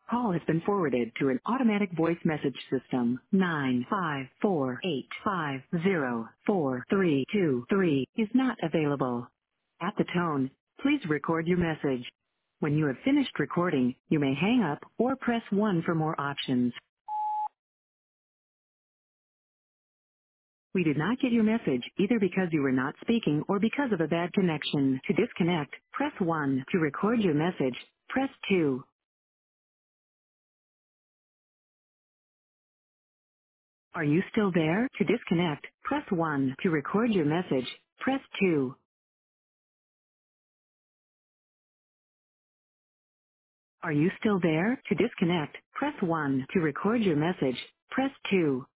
Call has been forwarded to an automatic voice message system. 95485043323 is not available. At the tone, please record your message. When you have finished recording, you may hang up or press 1 for more options. We did not get your message either because you were not speaking or because of a bad connection. To disconnect, press 1. To record your message, press 2. Are you still there? To disconnect, press 1. To record your message, press 2. Are you still there? To disconnect, press 1. To record your message, press 2.